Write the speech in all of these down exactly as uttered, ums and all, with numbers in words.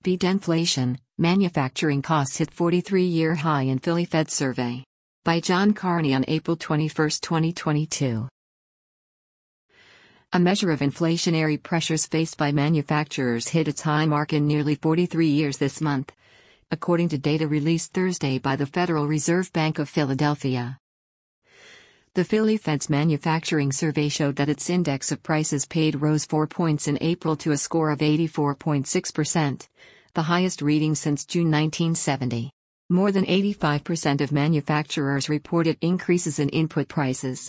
Beat inflation, manufacturing costs hit forty-three-year high in Philly Fed survey. By John Carney on April twenty-first, twenty twenty-two. A measure of inflationary pressures faced by manufacturers hit its high mark in nearly forty-three years this month, according to data released Thursday by the Federal Reserve Bank of Philadelphia. The Philly Fed's manufacturing survey showed that its index of prices paid rose four points in April to a score of eighty-four point six percent, the highest reading since June nineteen seventy. More than eighty-five percent of manufacturers reported increases in input prices.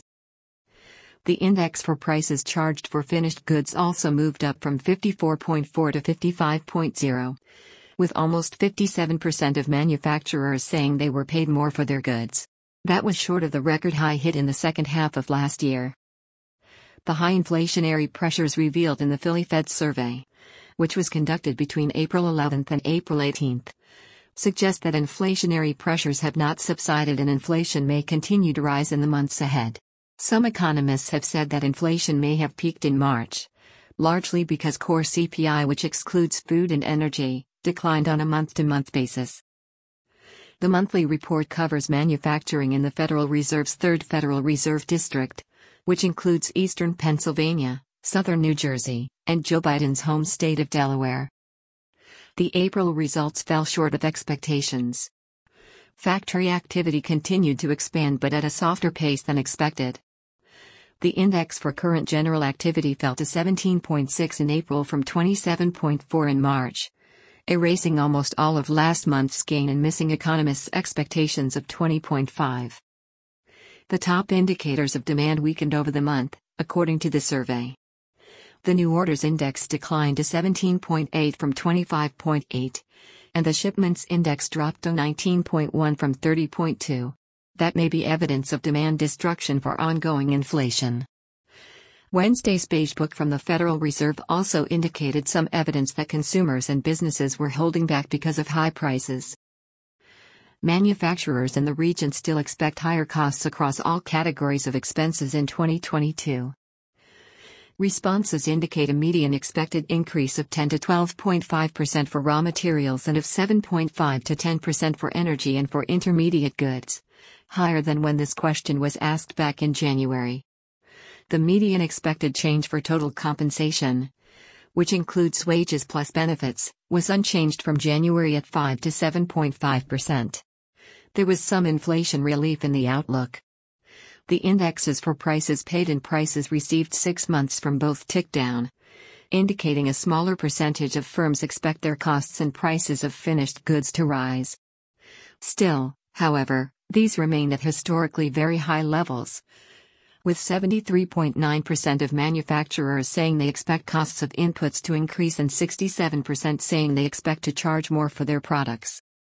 The index for prices charged for finished goods also moved up from fifty-four point four to fifty-five point zero, with almost fifty-seven percent of manufacturers saying they were paid more for their goods. That was short of the record high hit in the second half of last year. The high inflationary pressures revealed in the Philly Fed survey, which was conducted between April eleventh and April eighteenth, suggest that inflationary pressures have not subsided and inflation may continue to rise in the months ahead. Some economists have said that inflation may have peaked in March, largely because core C P I, which excludes food and energy, declined on a month-to-month basis. The monthly report covers manufacturing in the Federal Reserve's third Federal Reserve District, which includes eastern Pennsylvania, southern New Jersey, and Joe Biden's home state of Delaware. The April results fell short of expectations. Factory activity continued to expand but at a softer pace than expected. The index for current general activity fell to seventeen point six in April from twenty-seven point four in March, erasing almost all of last month's gain and missing economists' expectations of twenty point five. The top indicators of demand weakened over the month, according to the survey. The new orders index declined to seventeen point eight from twenty-five point eight, and the shipments index dropped to nineteen point one from thirty point two. That may be evidence of demand destruction for ongoing inflation. Wednesday's Beige Book from the Federal Reserve also indicated some evidence that consumers and businesses were holding back because of high prices. Manufacturers in the region still expect higher costs across all categories of expenses in twenty twenty-two. Responses indicate a median expected increase of ten to twelve point five percent for raw materials and of seven point five to ten percent for energy and for intermediate goods, higher than when this question was asked back in January. The median expected change for total compensation, which includes wages plus benefits, was unchanged from January at five to seven point five percent. There was some inflation relief in the outlook. The indexes for prices paid and prices received six months from both ticked down, indicating a smaller percentage of firms expect their costs and prices of finished goods to rise. Still, however, these remain at historically very high levels, with seventy-three point nine percent of manufacturers saying they expect costs of inputs to increase and sixty-seven percent saying they expect to charge more for their products.